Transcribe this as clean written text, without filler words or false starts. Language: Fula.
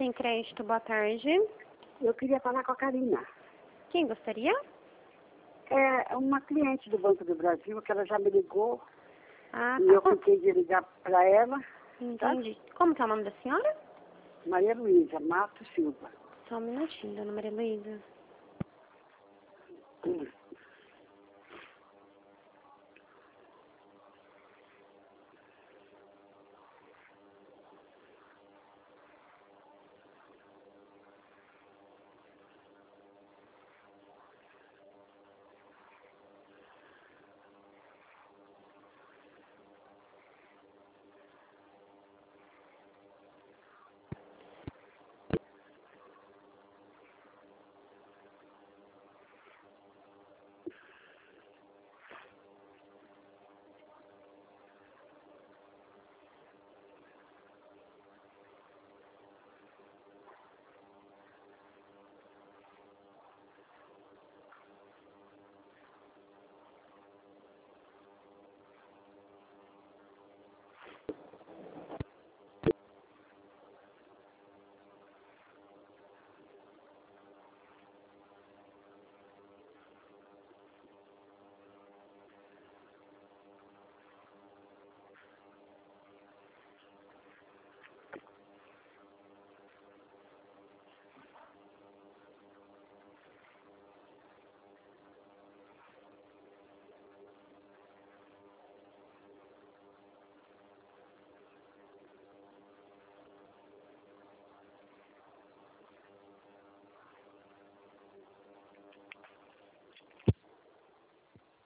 Tem crédito, boa tarde. Eu queria falar com a Karina. Quem gostaria? É uma cliente do Banco do Brasil, que ela já me ligou, Ah, e tá. eu fiquei de ligar para ela, Entendi. Como que é o nome da senhora? Maria Luísa Mato Silva. Só um minutinho, dona Maria Luísa.